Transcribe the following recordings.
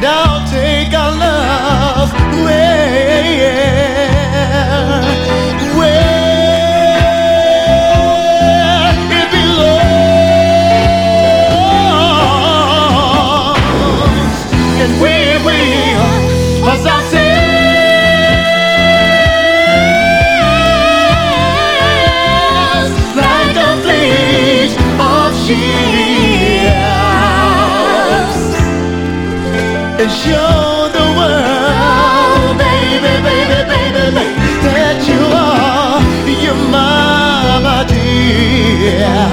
I'll take our love where it belongs, and we will pass ourselves like a fleet of ships, and show the world, baby, baby, baby, baby, that you are, you're my dear.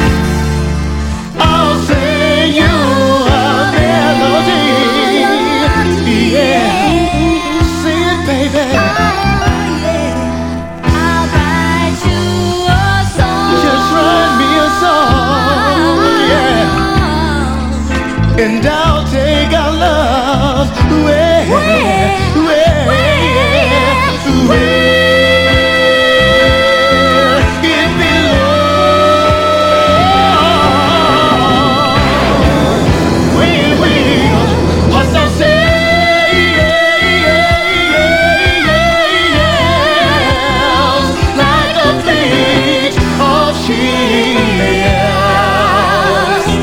I'll sing you a melody, yeah. Sing it, baby. I'll write you a song. Just write me a song, yeah. And I'll take our love where